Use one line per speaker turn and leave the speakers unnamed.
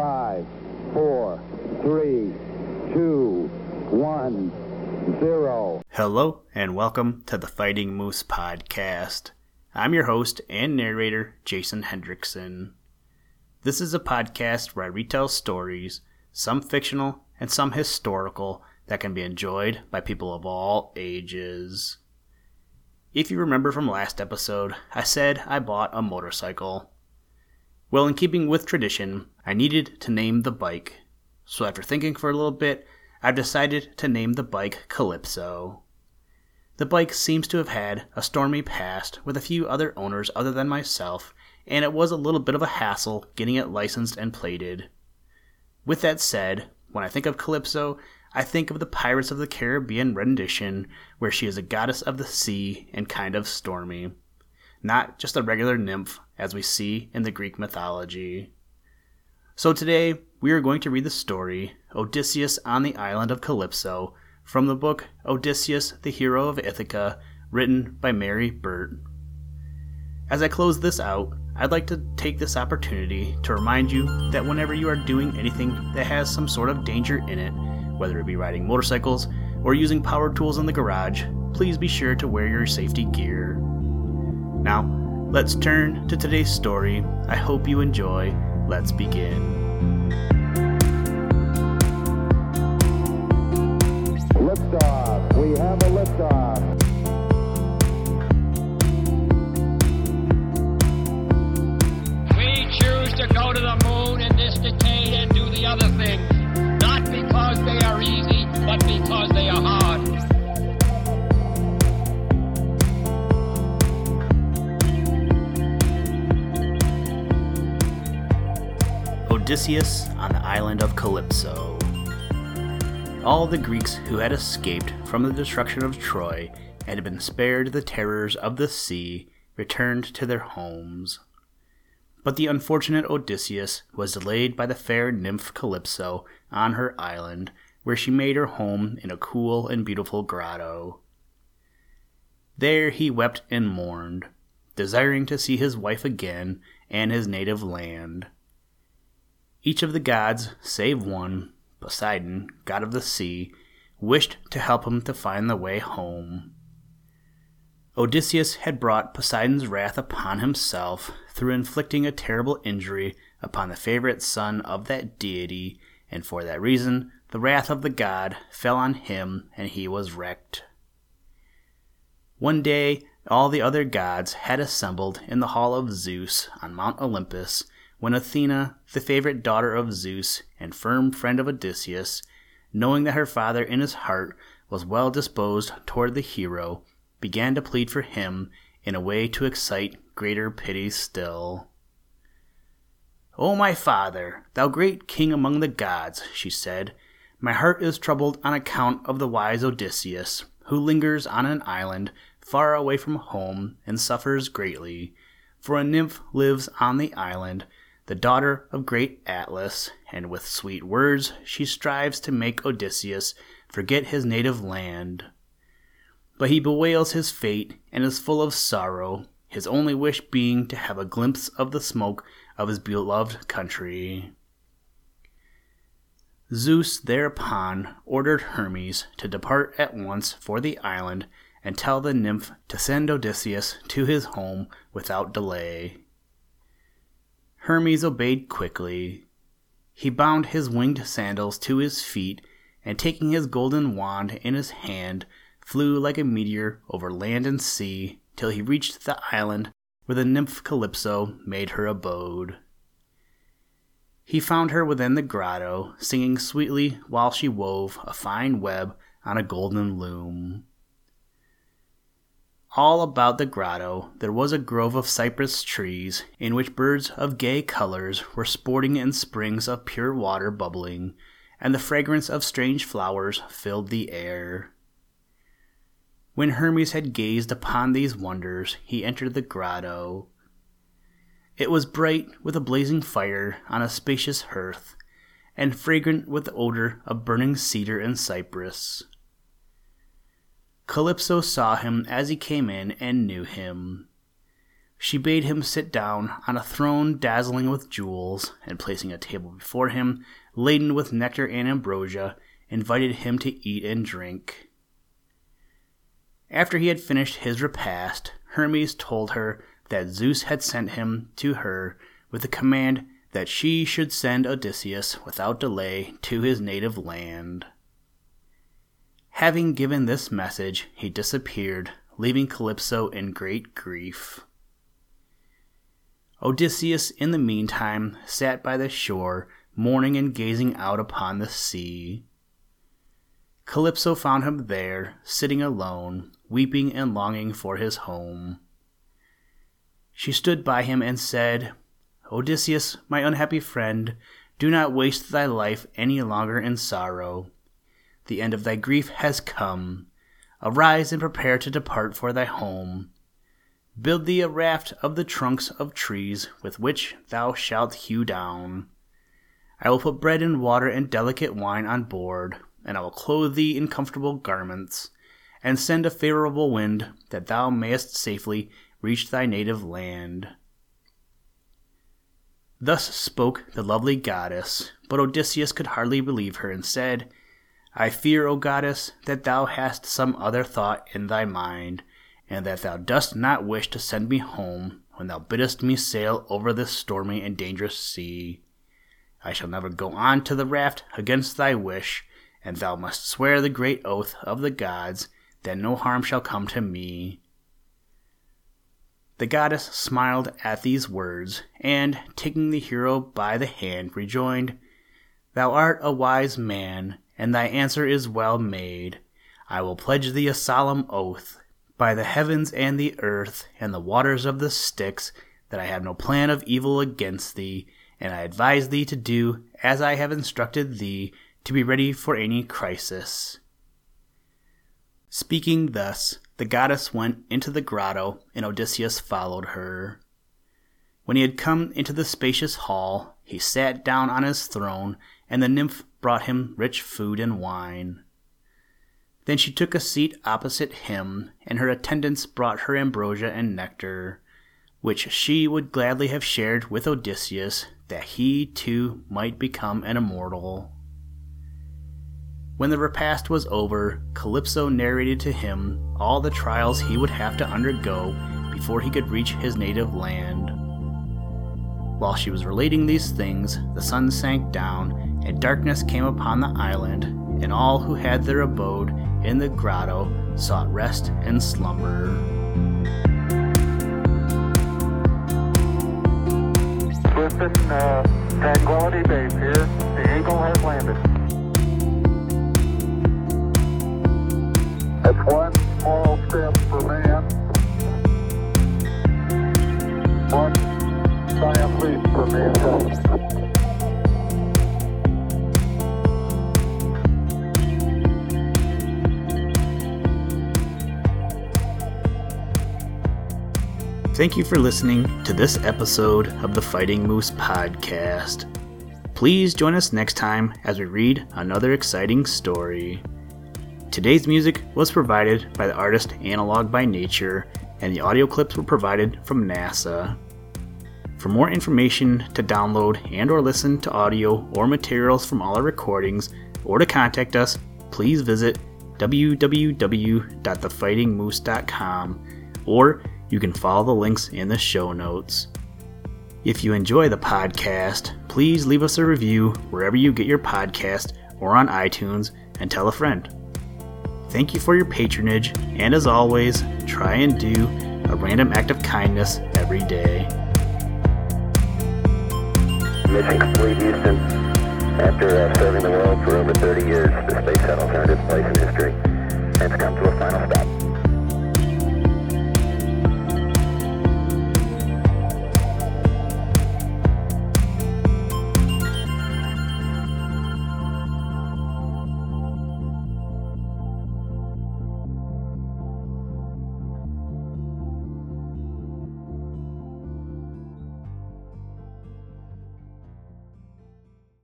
5, 4, 3, 2, 1, 0.
Hello, and welcome to the Fighting Moose Podcast. I'm your host and narrator, Jason Hendrickson. This is a podcast where I retell stories, some fictional and some historical, that can be enjoyed by people of all ages. If you remember from last episode, I said I bought a motorcycle. Well, in keeping with tradition, I needed to name the bike. So after thinking for a little bit, I've decided to name the bike Calypso. The bike seems to have had a stormy past with a few other owners other than myself, and it was a little bit of a hassle getting it licensed and plated. With that said, when I think of Calypso, I think of the Pirates of the Caribbean rendition, where she is a goddess of the sea and kind of stormy. Not just a regular nymph, as we see in the Greek mythology. So today, we are going to read the story, Odysseus on the Island of Calypso, from the book Odysseus, the Hero of Ithaca, written by Mary Burt. As I close this out, I'd like to take this opportunity to remind you that whenever you are doing anything that has some sort of danger in it, whether it be riding motorcycles or using power tools in the garage, please be sure to wear your safety gear. Now, let's turn to today's story. I hope you enjoy. Let's begin.
Liftoff. We have a liftoff.
We choose to go to the moon in this decade and do the other things, not because they are easy, but because they are hard.
Odysseus on the island of Calypso. All the Greeks who had escaped from the destruction of Troy and had been spared the terrors of the sea returned to their homes. But the unfortunate Odysseus was delayed by the fair nymph Calypso on her island, where she made her home in a cool and beautiful grotto. There he wept and mourned, desiring to see his wife again and his native land. Each of the gods, save one, Poseidon, god of the sea, wished to help him to find the way home. Odysseus had brought Poseidon's wrath upon himself through inflicting a terrible injury upon the favorite son of that deity, and for that reason the wrath of the god fell on him and he was wrecked. One day all the other gods had assembled in the hall of Zeus on Mount Olympus, when Athena, the favorite daughter of Zeus and firm friend of Odysseus, knowing that her father in his heart was well disposed toward the hero, began to plead for him in a way to excite greater pity still. "O my father, thou great king among the gods," she said, "my heart is troubled on account of the wise Odysseus, who lingers on an island far away from home and suffers greatly, for a nymph lives on the island, the daughter of great Atlas, and with sweet words she strives to make Odysseus forget his native land. But he bewails his fate and is full of sorrow, his only wish being to have a glimpse of the smoke of his beloved country." Zeus thereupon ordered Hermes to depart at once for the island and tell the nymph to send Odysseus to his home without delay. Hermes obeyed quickly. He bound his winged sandals to his feet, and taking his golden wand in his hand, flew like a meteor over land and sea till he reached the island where the nymph Calypso made her abode. He found her within the grotto, singing sweetly while she wove a fine web on a golden loom. All about the grotto there was a grove of cypress trees, in which birds of gay colors were sporting in springs of pure water bubbling, and the fragrance of strange flowers filled the air. When Hermes had gazed upon these wonders, he entered the grotto. It was bright with a blazing fire on a spacious hearth, and fragrant with the odor of burning cedar and cypress. Calypso saw him as he came in and knew him. she bade him sit down on a throne dazzling with jewels, and placing a table before him, laden with nectar and ambrosia, invited him to eat and drink. After he had finished his repast, Hermes told her that Zeus had sent him to her with the command that she should send Odysseus without delay to his native land. Having given this message, he disappeared, leaving Calypso in great grief. Odysseus, in the meantime, sat by the shore, mourning and gazing out upon the sea. Calypso found him there, sitting alone, weeping and longing for his home. She stood by him and said, "Odysseus, my unhappy friend, do not waste thy life any longer in sorrow. The end of thy grief has come. Arise and prepare to depart for thy home. Build thee a raft of the trunks of trees with which thou shalt hew down. I will put bread and water and delicate wine on board, and I will clothe thee in comfortable garments, and send a favorable wind that thou mayest safely reach thy native land." Thus spoke the lovely goddess, but Odysseus could hardly believe her, and said, "I fear, O goddess, that thou hast some other thought in thy mind, and that thou dost not wish to send me home when thou biddest me sail over this stormy and dangerous sea. I shall never go on to the raft against thy wish, and thou must swear the great oath of the gods that no harm shall come to me." The goddess smiled at these words, and, taking the hero by the hand, rejoined, "Thou art a wise man, and thy answer is well made. I will pledge thee a solemn oath, by the heavens and the earth and the waters of the Styx, that I have no plan of evil against thee, and I advise thee to do as I have instructed thee, to be ready for any crisis." Speaking thus, the goddess went into the grotto, and Odysseus followed her. When he had come into the spacious hall, he sat down on his throne, and the nymph brought him rich food and wine. Then she took a seat opposite him, and her attendants brought her ambrosia and nectar, which she would gladly have shared with Odysseus, that he too might become an immortal. When the repast was over, Calypso narrated to him all the trials he would have to undergo before he could reach his native land. While she was relating these things, the sun sank down, and darkness came upon the island, and all who had their abode in the grotto sought rest and slumber.
Listen, Tranquility Base here. The Eagle has landed. That's one small step for man, one giant leap for mankind.
Thank you for listening to this episode of the Fighting Moose Podcast. Please join us next time as we read another exciting story. Today's music was provided by the artist Analog by Nature, and the audio clips were provided from NASA. For more information to download and or listen to audio or materials from all our recordings, or to contact us, please visit www.thefightingmoose.com, or you can follow the links in the show notes. If you enjoy the podcast, please leave us a review wherever you get your podcast or on iTunes, and tell a friend. Thank you for your patronage, and as always, try and do a random act of kindness every day.
Mission complete, Houston. After serving the world for over 30 years, the space shuttle turned its place in history and has come to a final stop.